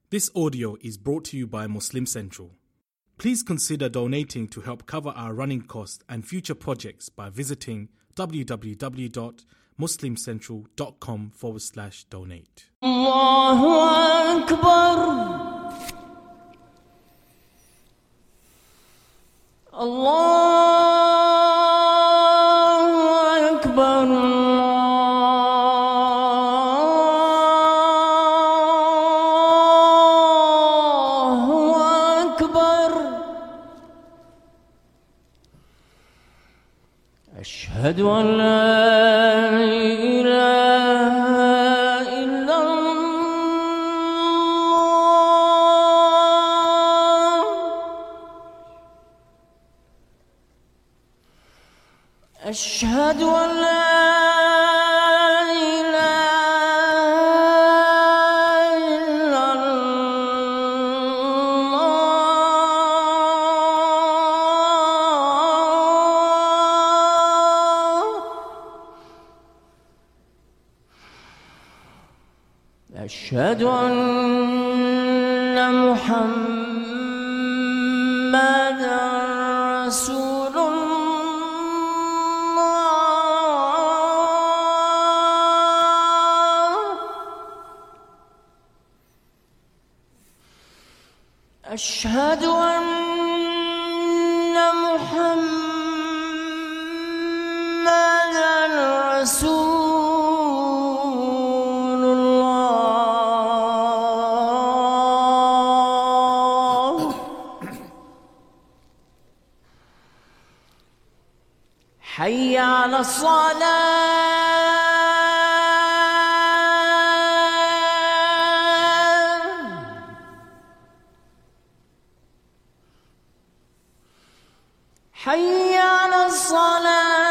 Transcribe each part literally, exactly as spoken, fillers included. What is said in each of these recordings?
This audio is brought to you by Muslim Central. Please consider donating to help cover our running costs and future projects by visiting www.muslimcentral.com forward slash donate. Allahu Akbar. Allahu Akbar. أشهد أن لا إله إلا الله. أشهد أن لا أشهد أن محمدًا رسول الله. أشهد أن محمدًا رسول حي على الصلاة. حي على الصلاة.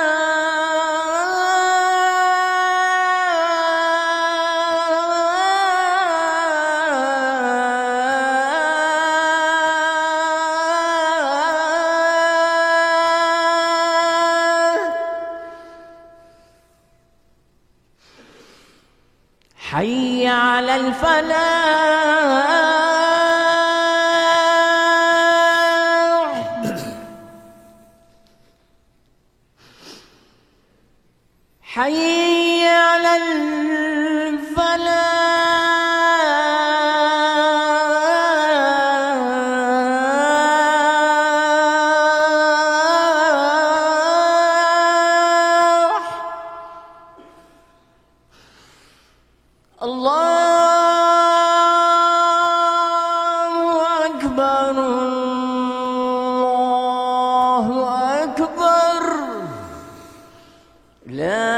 حي على الفلاح. حي على الفلاح. الله أكبر. الله أكبر. لا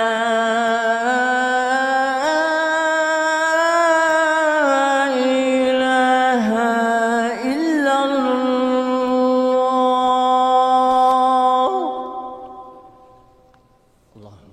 إله إلا الله. اللهم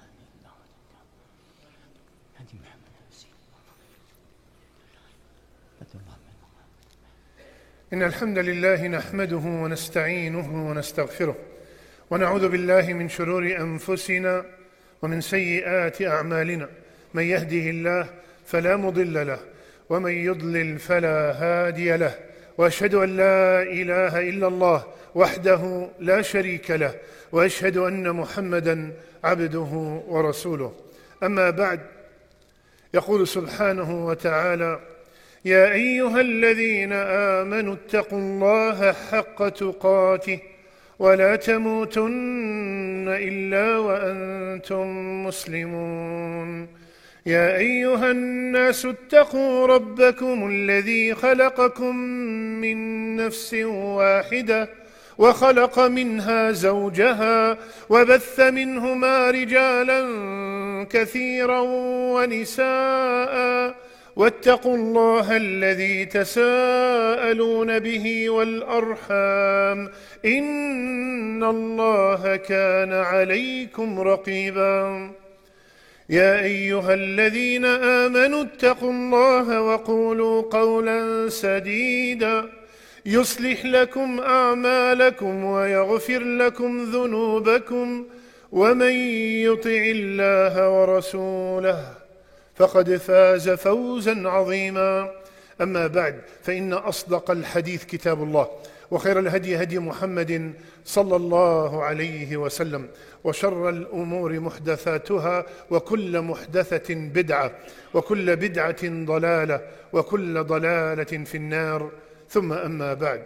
إن الحمد لله نحمده ونستعينه ونستغفره ونعوذ بالله من شرور أنفسنا ومن سيئات أعمالنا. من يهده الله فلا مضل له ومن يضلل فلا هادي له، وأشهد أن لا إله إلا الله وحده لا شريك له، وأشهد أن محمدًا عبده ورسوله. أما بعد، يقول سبحانه وتعالى: يا أيها الذين آمنوا اتقوا الله حق تقاته ولا تموتن إلا وأنتم مسلمون. يا أيها الناس اتقوا ربكم الذي خلقكم من نفس واحدة وخلق منها زوجها وبث منهما رجالا كثيرا ونساء، واتقوا الله الذي تساءلون به والأرحام إن الله كان عليكم رقيبا. يا أيها الذين آمنوا اتقوا الله وقولوا قولا سديدا يصلح لكم أعمالكم ويغفر لكم ذنوبكم، ومن يطع الله ورسوله فقد فاز فوزا عظيما. أما بعد فإن أصدق الحديث كتاب الله وخير الهدي هدي محمد صلى الله عليه وسلم وشر الأمور محدثاتها وكل محدثة بدعة وكل بدعة ضلالة وكل ضلالة في النار ثم أما بعد.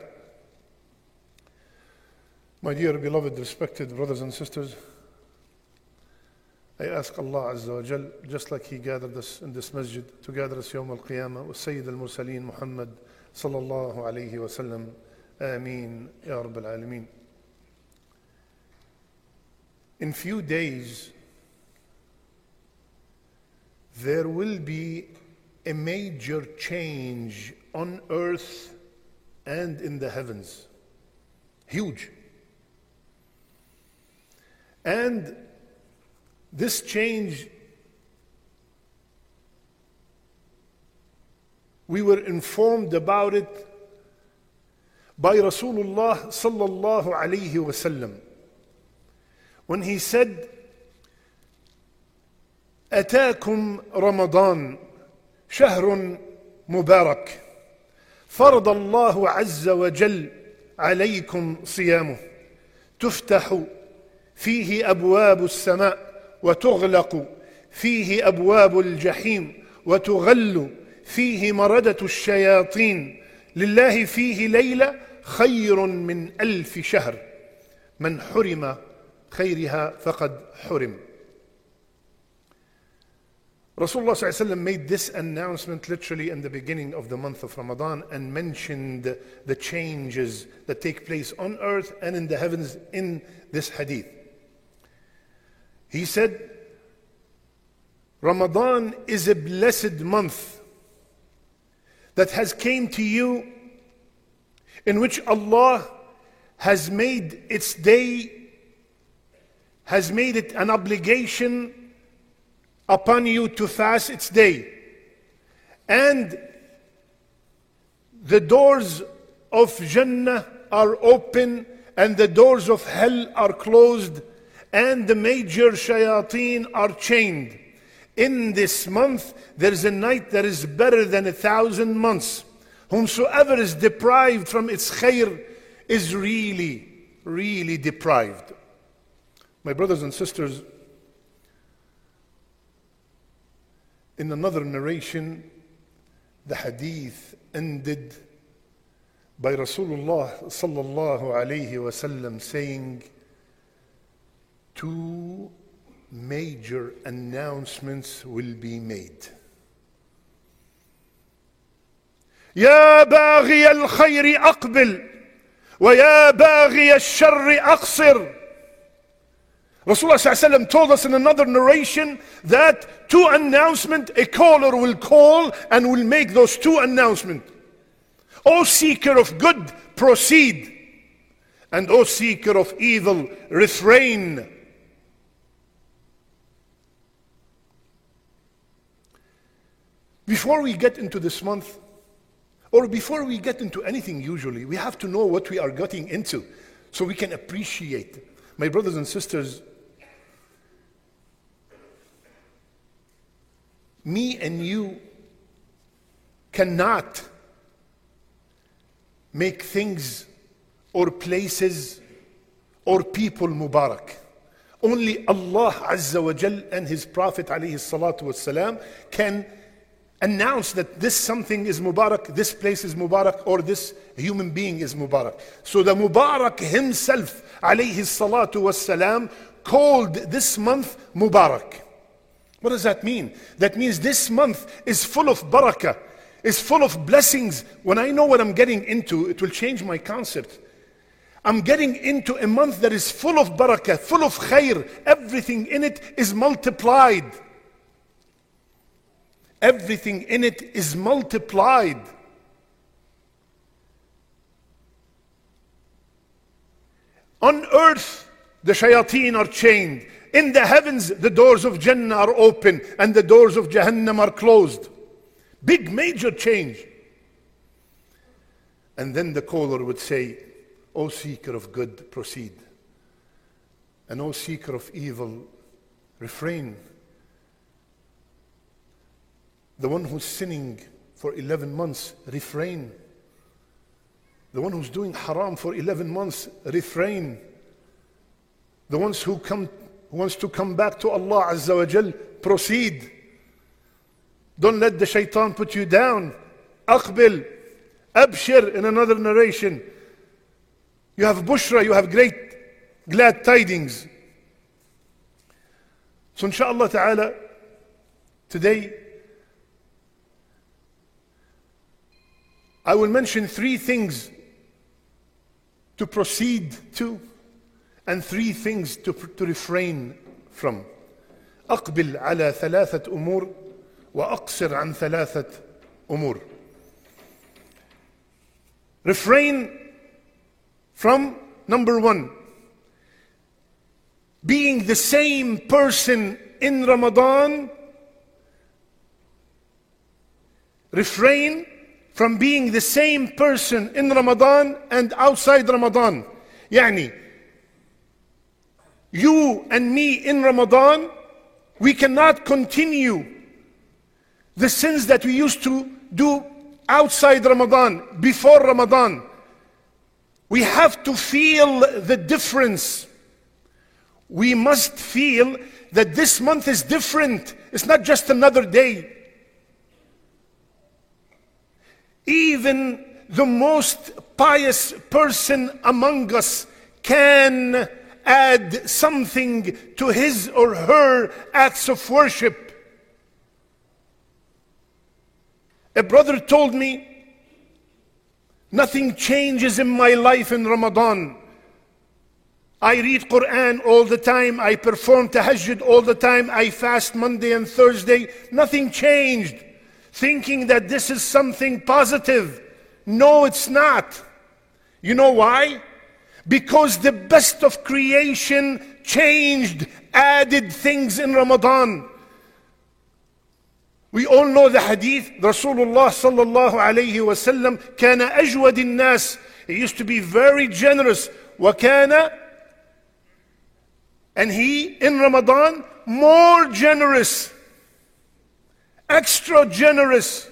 My dear beloved respected brothers and sisters, I ask Allah Azza wa Jal, just like He gathered us in this masjid, to gather us Yawm al-Qiyamah with Sayyid al-Mursaleen Muhammad sallallahu alayhi wa sallam. Ameen, Ya Rabbal Alameen. In few days, there will be a major change on earth and in the heavens. Huge. And this change, we were informed about it by Rasulullah sallallahu alayhi wa sallam when he said, أتاكم رمضان شهر مبارك فرض الله عز وجل عليكم صيامه تفتح فيه أبواب السماء وتغلق فيه أبواب الجحيم وتغل فيه مردة الشياطين لله فيه ليلة خير من ألف شهر من حرم خيرها فقد حرم. Rasulullah sallallahu alaihi wasallam made this announcement literally in the beginning of the month of Ramadan and mentioned the changes that take place on earth and in the heavens in this hadith. He said, Ramadan is a blessed month that has came to you, in which Allah has made its day, has made it an obligation upon you to fast its day. And the doors of Jannah are open and the doors of hell are closed and the major shayateen are chained. In this month, there is a night that is better than a thousand months. Whomsoever is deprived from its khair is really, really deprived. My brothers and sisters, in another narration, the hadith ended by Rasulullah sallallahu alayhi wa sallam saying, two major announcements will be made. يا باغي الخير أقبل ويا باغي الشر أقصر. Rasulullah sallallahu alaihi wasallam told us in another narration that two announcements, a caller will call and will make those two announcements. O seeker of good, proceed. And O seeker of evil, refrain. Before we get into this month, or before we get into anything usually, we have to know what we are getting into so we can appreciate. My brothers and sisters, me and you cannot make things or places or people Mubarak. Only Allah Azza wa Jal and His Prophet alayhi salatu wassalam can announce that this something is Mubarak, this place is Mubarak, or this human being is Mubarak. So the Mubarak himself alayhi salatu wassalam called this month Mubarak. What does that mean? That means this month is full of barakah, is full of blessings. When I know what I'm getting into, it will change my concept. I'm getting into a month that is full of barakah, full of khair. Everything in it is multiplied. Everything in it is multiplied. On earth, the shayateen are chained. In the heavens, the doors of Jannah are open and the doors of Jahannam are closed. Big major change. And then the caller would say, O seeker of good, proceed. And O seeker of evil, refrain. The one who's sinning for eleven months, refrain. The one who's doing haram for eleven months, refrain. The ones who come, who wants to come back to Allah Azza wa Jal, proceed. Don't let the shaitan put you down. Aqbil, abshir in another narration. You have bushra, you have great glad tidings. So inshaAllah ta'ala, today I will mention three things to proceed to and three things to, to refrain from. أقبل على ثلاثة أمور وأقصر عن ثلاثة أمور. Refrain from, number one, being the same person in Ramadan. Refrain from being the same person in Ramadan and outside Ramadan. يعني, you and me in Ramadan, we cannot continue the sins that we used to do outside Ramadan, before Ramadan. We have to feel the difference. We must feel that this month is different. It's not just another day. Even the most pious person among us can add something to his or her acts of worship. A brother told me, nothing changes in my life in Ramadan. I read Quran all the time, I perform tahajjud all the time, I fast Monday and Thursday. Nothing changed. Thinking that this is something positive. No, it's not. You know why? Because the best of creation changed, added things in Ramadan. We all know the hadith. Rasulullah sallallahu alayhi wa sallam كان أجود الناس. He used to be very generous. وكان, and he in Ramadan more generous, extra generous.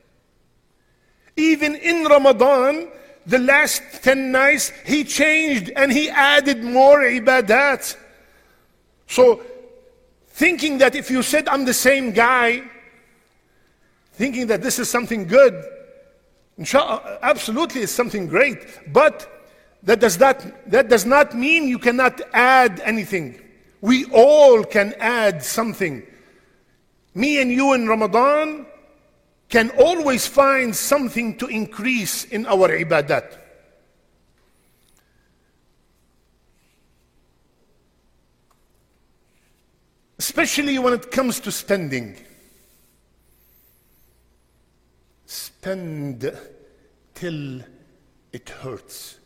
Even in Ramadan, the last ten nights, he changed and he added more ibadat. So, thinking that if you said, I'm the same guy, thinking that this is something good, inshallah, absolutely it's something great. But that does not, that does not mean you cannot add anything. We all can add something. Me and you in Ramadan can always find something to increase in our ibadat. Especially when it comes to spending. Spend till it hurts.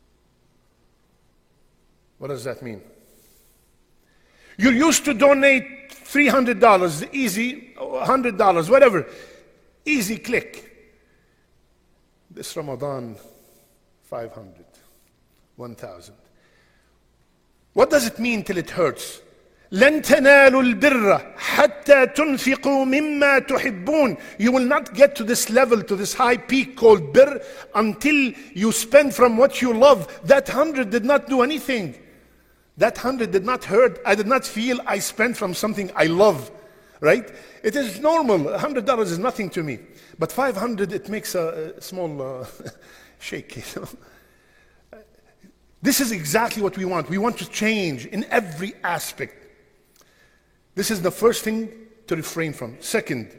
What does that mean? You're used to donate three hundred dollars, easy, one hundred dollars, whatever. Easy click. This Ramadan, five hundred, one thousand. What does it mean till it hurts? لن تنالوا البر حتى تنفقوا مما تحبون. You will not get to this level, to this high peak called bir, until you spend from what you love. That hundred did not do anything. That hundred did not hurt. I did not feel I spent from something I love. Right? It is normal. one hundred dollars is nothing to me. But five hundred, it makes a, a small uh, shake. You know? This is exactly what we want. We want to change in every aspect. This is the first thing to refrain from. Second,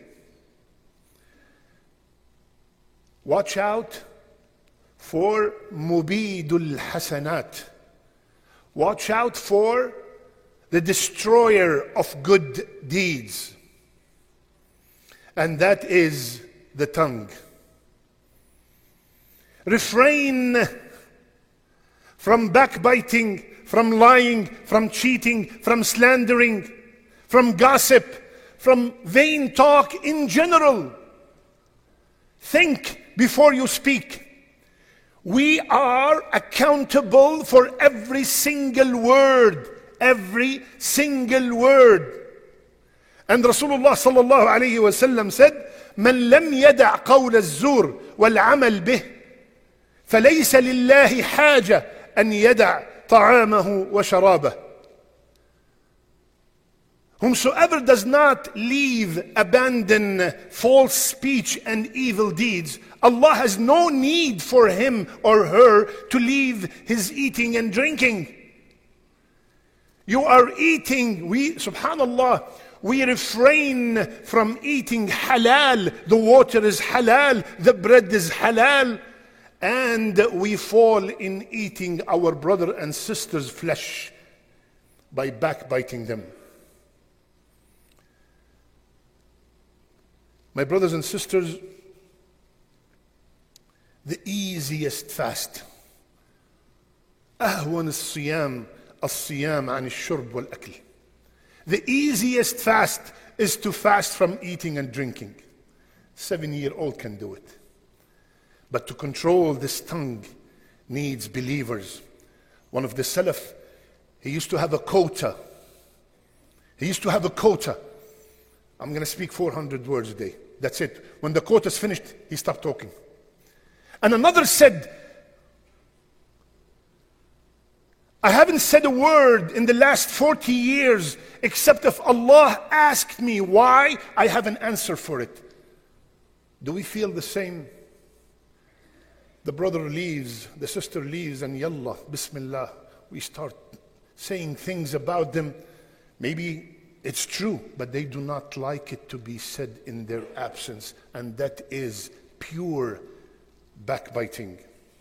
watch out for mubidul hasanat. Watch out for the destroyer of good deeds. And that is the tongue. Refrain from backbiting, from lying, from cheating, from slandering, from gossip, from vain talk in general. Think before you speak. We are accountable for every single word. Every single word. And Rasulullah sallallahu alayhi wa sallam said, من لم يدع قول الزور والعمل به فليس لله حاجة أن يدع طعامه وشرابه. Whomsoever does not leave, abandon false speech and evil deeds, Allah has no need for him or her to leave his eating and drinking. You are eating, we, subhanallah, we refrain from eating halal. The water is halal, the bread is halal, and we fall in eating our brother and sister's flesh by backbiting them. My brothers and sisters, the easiest fast, أهون الصيام الصيام عن الشرب والأكل. The easiest fast is to fast from eating and drinking. Seven-year-old can do it. But to control this tongue needs believers. One of the Salaf, he used to have a quota. He used to have a quota. I'm going to speak four hundred words a day. That's it. When the quota is finished, he stopped talking. And another said, I haven't said a word in the last forty years except if Allah asked me why, I have an answer for it. Do we feel the same? The brother leaves, the sister leaves, and yallah, bismillah, we start saying things about them. Maybe it's true, but they do not like it to be said in their absence, and that is pure backbiting.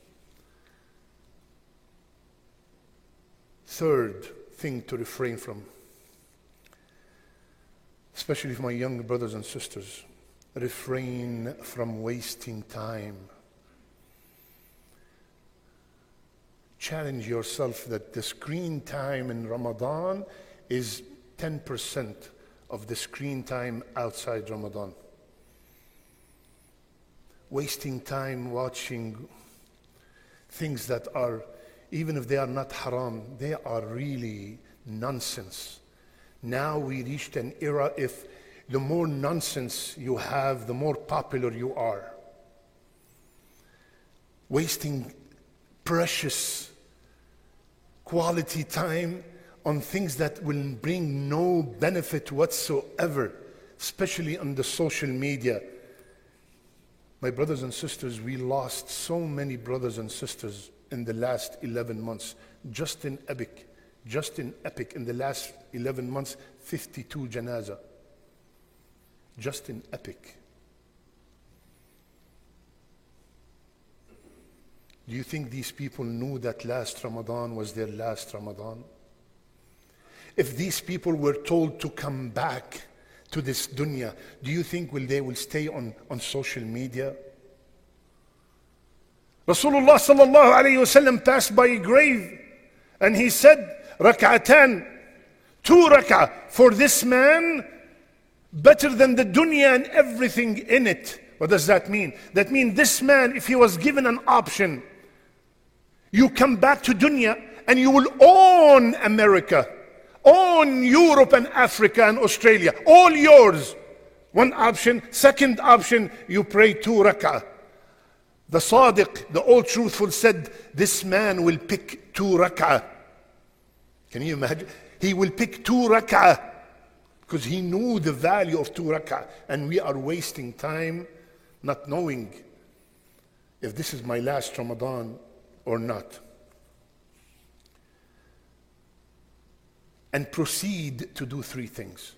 Third thing to refrain from, especially for my young brothers and sisters, refrain from wasting time. Challenge yourself that the screen time in Ramadan is ten percent of the screen time outside Ramadan. Wasting time watching things that are, even if they are not haram, they are really nonsense. Now we reached an era, if the more nonsense you have, the more popular you are. Wasting precious quality time on things that will bring no benefit whatsoever, especially on the social media. My brothers and sisters, we lost so many brothers and sisters in the last eleven months. Just in Epic, just in Epic, in the last eleven months, fifty-two janazah. Just in Epic. Do you think these people knew that last Ramadan was their last Ramadan? If these people were told to come back to this dunya, do you think will they will stay on, on social media? Rasulullah sallallahu alayhi wasallam passed by a grave and he said, rak'atan, two rak'ah for this man, better than the dunya and everything in it. What does that mean? That means this man, if he was given an option, you come back to dunya and you will own America, own Europe and Africa and Australia, all yours. One option. Second option, you pray two rak'ah. The Sadiq, the all truthful, said this man will pick two rak'ah. Can you imagine? He will pick two rak'ah because he knew the value of two rak'ah. And we are wasting time not knowing if this is my last Ramadan or not. And proceed to do three things.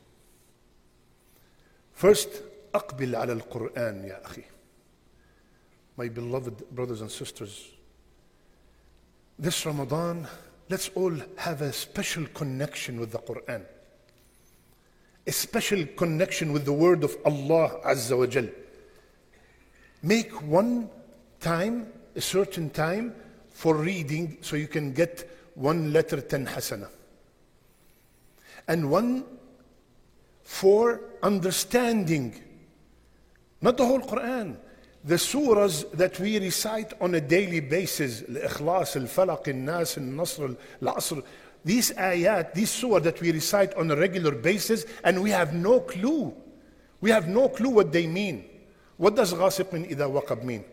First, أقبل على القرآن يا أخي. My beloved brothers and sisters, this Ramadan, let's all have a special connection with the Quran. A special connection with the word of Allah Azza wa Jal. Make one time, a certain time, for reading so you can get one letter, ten hasana. And one for understanding, not the whole Quran, the surahs that we recite on a daily basis, Al-Ikhlas, Al-Falaq, Al-Nas, Al-Nasr, Al-Asr, these ayat, these surah that we recite on a regular basis, and we have no clue. We have no clue what they mean. What does غَاسِقٍ إِذَا وَقَبْ mean?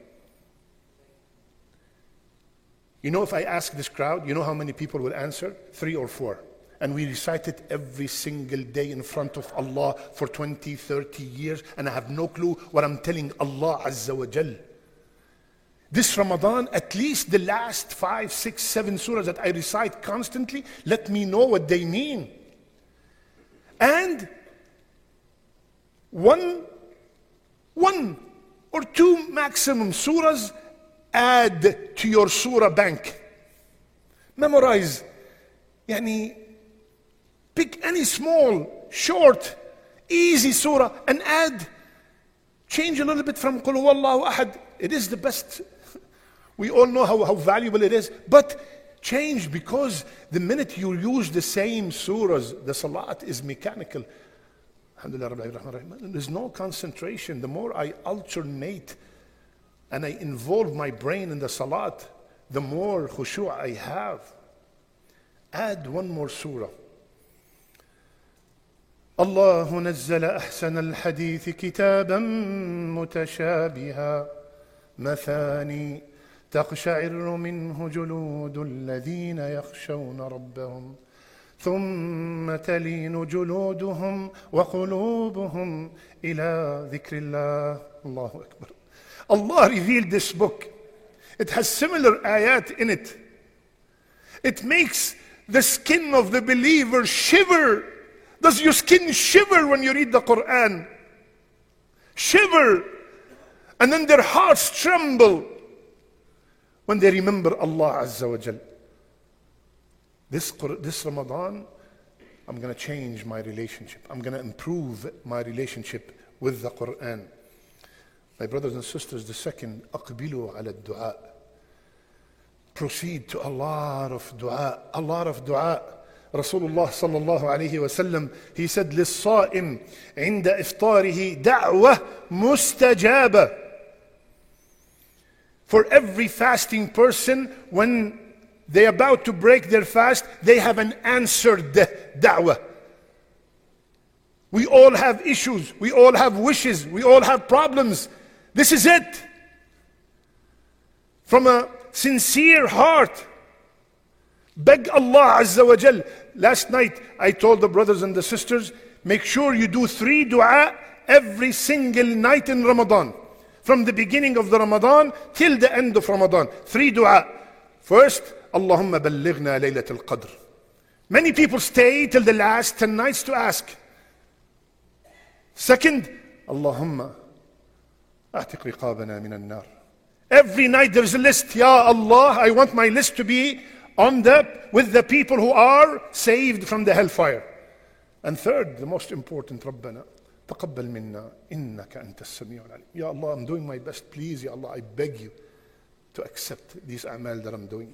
You know, if I ask this crowd, you know how many people will answer? Three or four. And we recite it every single day in front of Allah for twenty, thirty years, and I have no clue what I'm telling Allah Azza wa Jal. This Ramadan, at least the last five, six, seven surahs that I recite constantly, let me know what they mean. And one, one or two maximum surahs add to your surah bank. Memorize. Yani, pick any small, short, easy surah and add. Change a little bit from Qul Huwallahu Ahad. It is the best. We all know how, how valuable it is. But change, because the minute you use the same surahs, the salat is mechanical. Alhamdulillah, there's no concentration. The more I alternate and I involve my brain in the salat, the more khushu' I have. Add one more surah. الله نزل أحسن الحديث كتابا متشابها مثاني تقشعر منه جلود الذين يخشون ربهم ثم تلين جلودهم وقلوبهم إلى ذكر الله. الله أكبر. Allah revealed this book. It has similar ayat in it. It makes the skin of the believer shiver. Does your skin shiver when you read the Quran? Shiver. And then their hearts tremble when they remember Allah Azza wa Jal. This, this Ramadan, I'm going to change my relationship. I'm going to improve my relationship with the Quran. My brothers and sisters, the second, أقبلوا على الدعاء. Proceed to a lot of dua, a lot of dua. Rasulullah sallallahu alayhi wa sallam, he said, للصائم عند إفطاره دعوة مستجابة. For every fasting person, when they're about to break their fast, they have an answered da'wah. We all have issues, we all have wishes, we all have problems. This is it. From a sincere heart, beg Allah Azza wa Jal. Last night I told the brothers and the sisters, make sure you do three dua every single night in Ramadan. From the beginning of the Ramadan till the end of Ramadan. Three dua. First, Allahumma ballighna laylatul qadr. Many people stay till the last ten nights to ask. Second, Allahumma a'tiq riqabana min an-nar. Every night there's a list. Ya Allah, I want my list to be on the, with the people who are saved from the hellfire. And third, the most important, Rabbana taqabbal minna innaka anta as-sami'ul alim. Ya Allah, I'm doing my best. Please, Ya Allah, I beg you to accept these a'mal that I'm doing.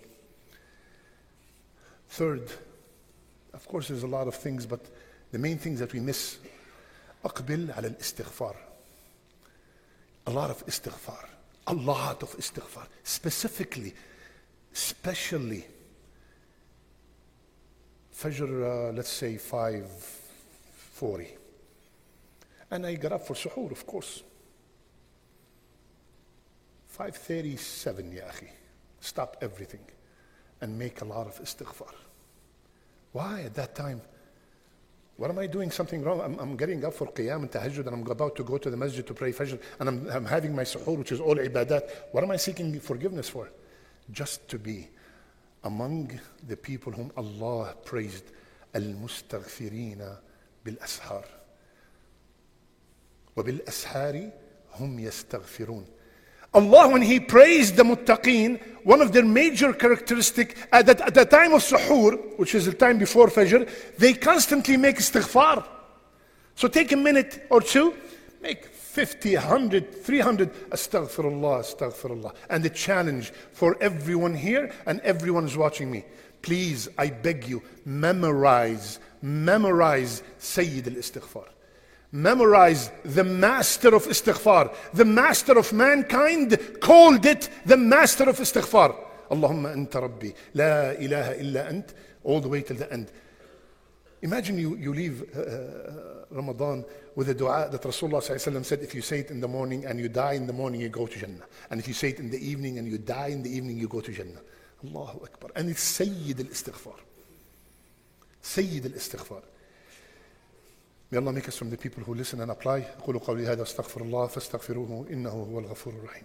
Third, of course there's a lot of things, but the main things that we miss, أقبل على الاستغفار. A lot of istighfar. A lot of istighfar. Specifically, especially, Fajr, uh, let's say five forty. And I got up for suhoor, of course. five thirty-seven, ya akhi. Stop everything and make a lot of istighfar. Why at that time? What am I doing something wrong? I'm, I'm getting up for qiyam and tahajjud, and I'm about to go to the masjid to pray fajr, and I'm, I'm having my suhoor, which is all ibadat. What am I seeking forgiveness for? Just to be among the people whom Allah praised, al-mustaghfirina bil-ashar. Wa bil-ashari hum yastaghfirun. Allah, when He praised the muttaqeen, one of their major characteristics at the, at the time of suhoor, which is the time before Fajr, they constantly make istighfar. So take a minute or two, make fifty, one hundred, three hundred, astaghfirullah, astaghfirullah. And the challenge for everyone here and everyone who's watching me, please, I beg you, memorize, memorize Sayyid al-Istighfar. Memorize the master of istighfar. The master of mankind called it the master of istighfar. Allahumma anta rabbi, la ilaha illa ant, all the way till the end. Imagine you, you leave uh, Ramadan with a dua that Rasulullah sallallahu alaihi wasallam said, if you say it in the morning and you die in the morning, you go to Jannah. And if you say it in the evening and you die in the evening, you go to Jannah. Allahu Akbar. And it's Sayyid al-Istighfar. Sayyid al-Istighfar. May Allah make us from the people who listen and apply. قولوا قولي هذا استغفر الله فاستغفروه إنه هو الغفور الرحيم.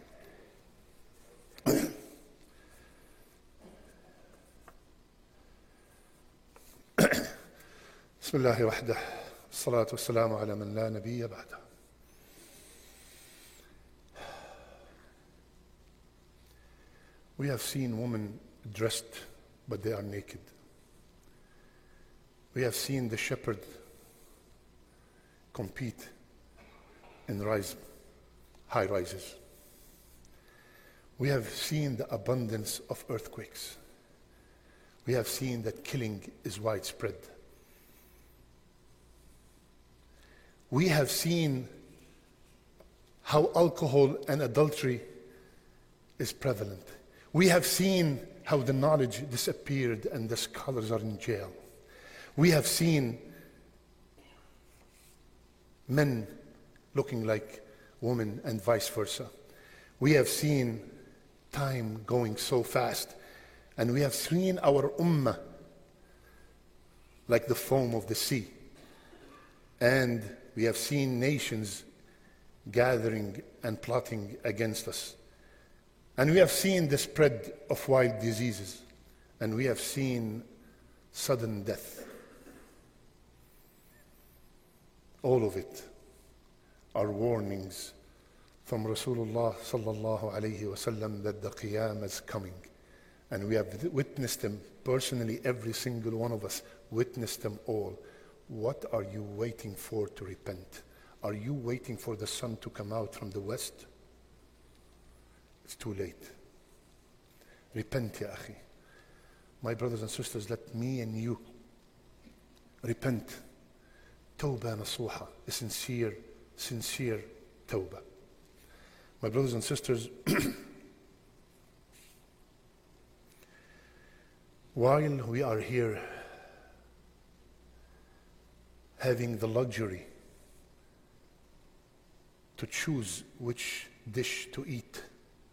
بسم الله وحده الصلاة والسلام على من لا نبي بعده. We have seen women dressed, but they are naked. We have seen the shepherd compete in rise, high rises. We have seen the abundance of earthquakes. We have seen that killing is widespread. We have seen how alcohol and adultery is prevalent. We have seen how the knowledge disappeared and the scholars are in jail. We have seen men looking like women and vice versa. We have seen time going so fast, and we have seen our ummah like the foam of the sea. And we have seen nations gathering and plotting against us. And we have seen the spread of wild diseases. And we have seen sudden death. All of it are warnings from Rasulullah sallallahu alayhi wasallam that the Qiyamah is coming. And we have witnessed them personally, every single one of us witnessed them all. What are you waiting for to repent? Are you waiting for the sun to come out from the west? It's too late. Repent, ya akhi. My brothers and sisters, let me and you repent. Tawbah nasuha, a sincere, sincere tawbah. My brothers and sisters, while we are here having the luxury to choose which dish to eat,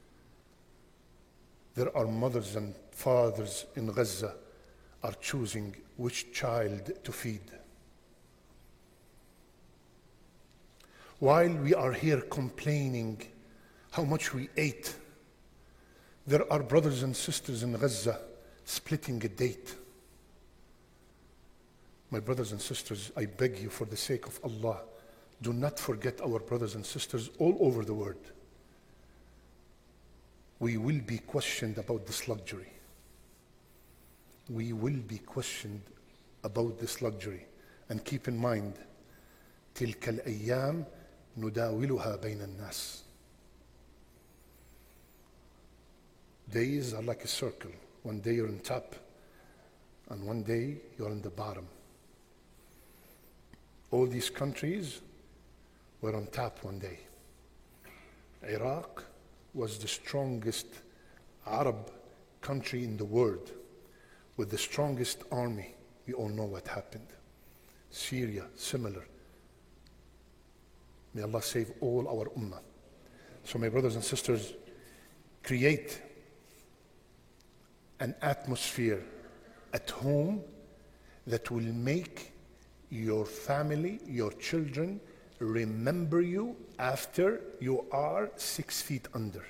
there are mothers and fathers in Gaza are choosing which child to feed. While we are here complaining how much we ate, there are brothers and sisters in Gaza splitting a date. My brothers and sisters, I beg you for the sake of Allah, do not forget our brothers and sisters all over the world. We will be questioned about this luxury. We will be questioned about this luxury. And keep in mind, تلك الأيام نداولها بين الناس. Days are like a circle. One day you're on top, and one day you're on the bottom. All these countries were on top one day. Iraq was the strongest Arab country in the world with the strongest army. We all know what happened. Syria, similar. May Allah save all our ummah. So my brothers and sisters, create an atmosphere at home that will make your family, your children, remember you after you are six feet under.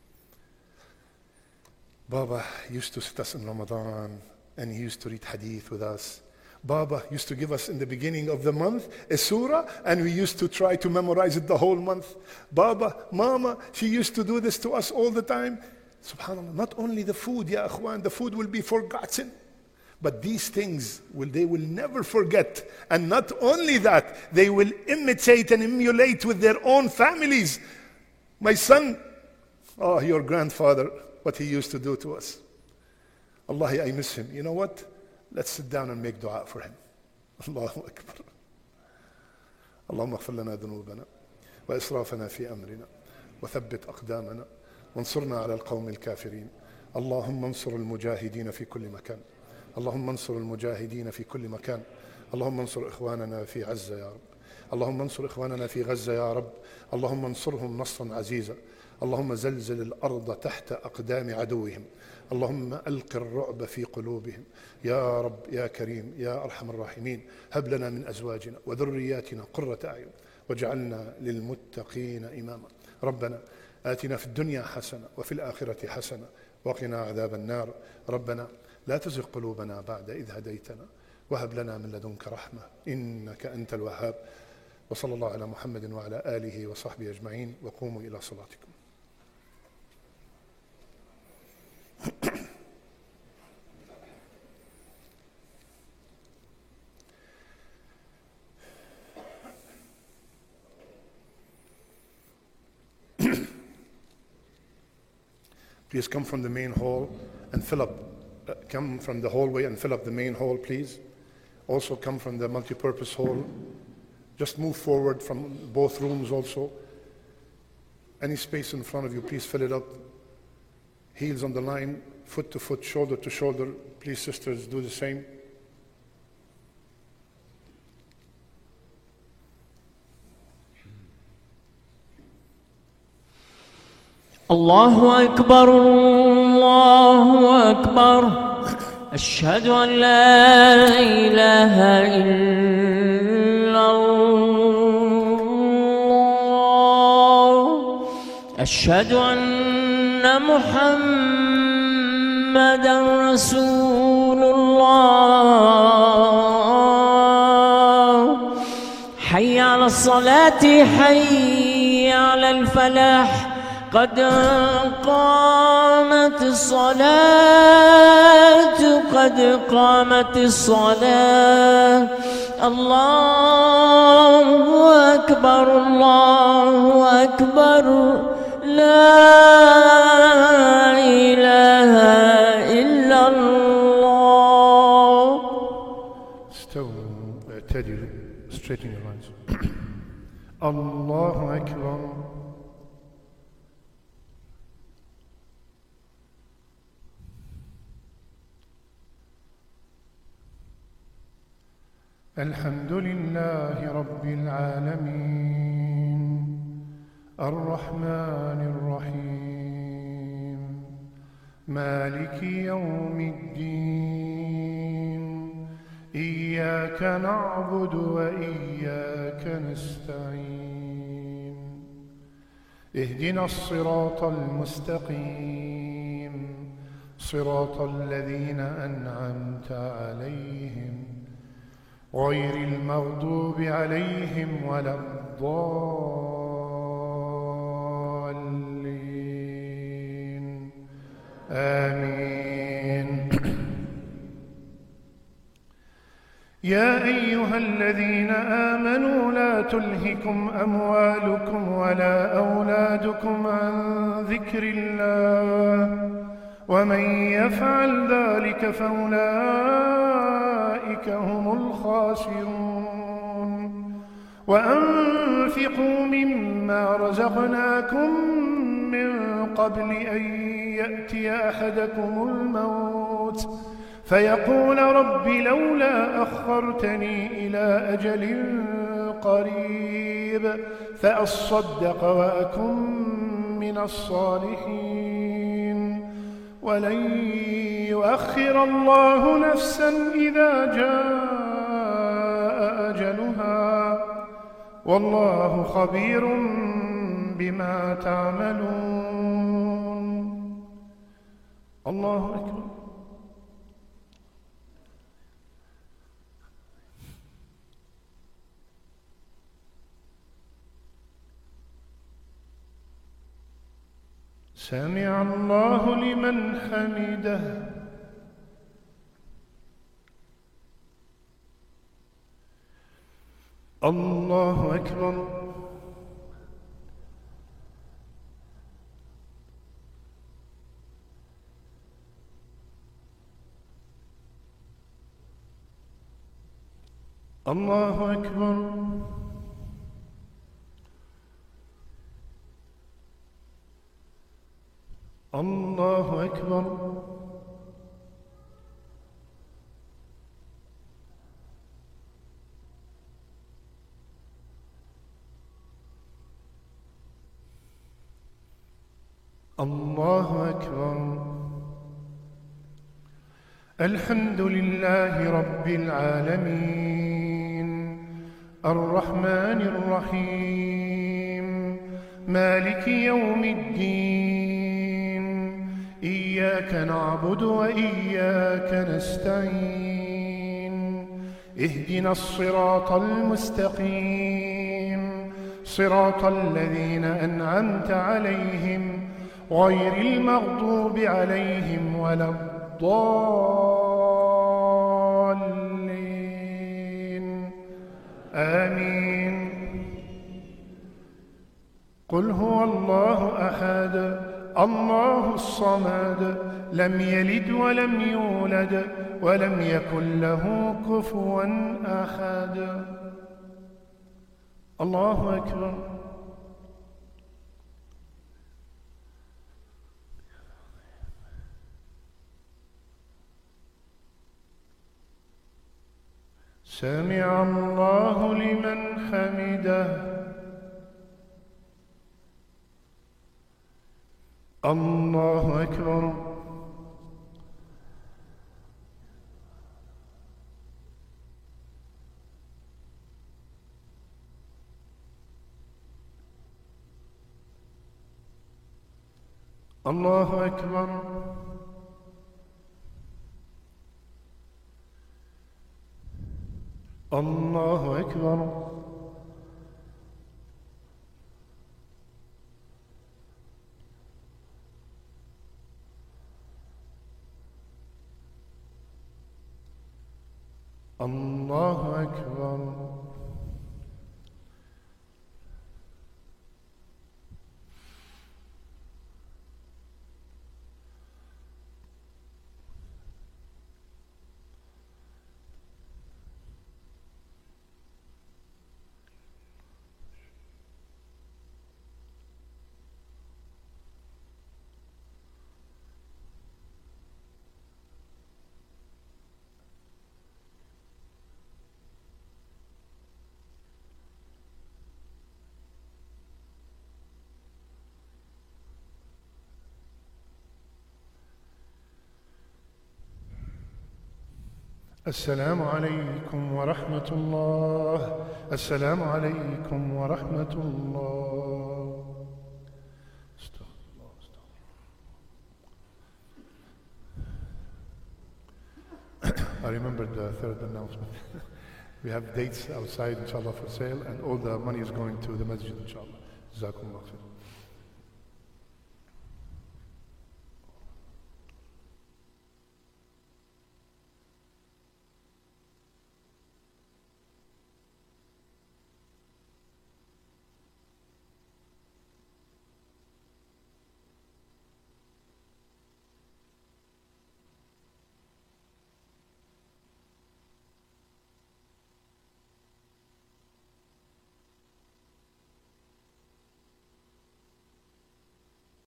Baba used to sit us in Ramadan and he used to read hadith with us. Baba used to give us in the beginning of the month a surah and we used to try to memorize it the whole month. Baba, Mama, she used to do this to us all the time. SubhanAllah, not only the food, ya akhwan, the food will be forgotten. But these things, will, they will never forget. And not only that, they will imitate and emulate with their own families. My son, oh, your grandfather, what he used to do to us. Allahi, I miss him. You know what? Let's sit down and make dua for him. Allahu Akbar. اللهم اغفر لنا ذنوبنا وإسرافنا في أمرنا وثبت أقدامنا وانصرنا على القوم الكافرين. اللهم انصر المجاهدين في كل مكان. اللهم انصر المجاهدين في كل مكان. اللهم انصر إخواننا في غزة يا رب. اللهم انصر إخواننا في غزة يا رب. اللهم انصرهم نصرا عزيزا. اللهم زلزل الأرض تحت أقدام عدوهم. اللهم ألق الرعب في قلوبهم يا رب يا كريم يا أرحم الراحمين. هب لنا من أزواجنا وذرياتنا قرة أعين واجعلنا للمتقين إماما. ربنا آتنا في الدنيا حسنة وفي الآخرة حسنة وقنا عذاب النار. ربنا لا تزغ قلوبنا بعد إذ هديتنا وهب لنا من لدنك رحمة إنك أنت الوهاب. وصلى الله على محمد وعلى آله وصحبه أجمعين وقوموا إلى صلاتكم. Please come from the main hall and fill up, uh, come from the hallway and fill up the main hall, please. Also come from the multi-purpose hall. Just move forward from both rooms also. Any space in front of you, please fill it up. Heels on the line, foot to foot, shoulder to shoulder. Please, sisters, do the same. الله أكبر الله أكبر أشهد أن لا إله إلا الله أشهد أن محمدا رسول الله حي على الصلاة حي على الفلاح قد قامت الصلاة قد قامت الصلاة الله أكبر الله أكبر لا إله إلا الله. استووا اعتدلوا straighten your lines. الله أكبر. الحمد لله رب العالمين الرحمن الرحيم مالك يوم الدين إياك نعبد وإياك نستعين اهدنا الصراط المستقيم صراط الذين أنعمت عليهم غير المغضوب عليهم ولا الضالين آمين. يا أيها الذين آمنوا لا تلهكم أموالكم ولا أولادكم عن ذكر الله ومن يفعل ذلك فأولئك هم الخاسرون. وأنفقوا مما رزقناكم من قبل أن يأتي أحدكم الموت فيقول رب لولا أخرتني إلى أجل قريب فأصدق وأكن من الصالحين ولن يؤخر الله نفسا إذا جاء أجلها والله خبير بما تعملون. الله أكبر. سمع الله لمن حمده. الله أكبر. الله أكبر. الله أكبر. الله أكبر. الحمد لله رب العالمين الرحمن الرحيم مالك يوم الدين إياك نعبد وإياك نستعين اهدنا الصراط المستقيم صراط الذين أنعمت عليهم غير المغضوب عليهم ولا الضالين آمين. قل هو الله أحد الله الصمد لم يلد ولم يولد ولم يكن له كفوا أحد. الله أكبر. سمع الله لمن حمده. الله أكبر. الله أكبر. الله أكبر. الله أكبر. السلام عليكم ورحمة الله. السلام عليكم ورحمة الله. استغفر الله استغفر الله. I remembered the third announcement. We have dates outside inshallah for sale and all the money is going to the masjid inshallah. Jazakumullah khair.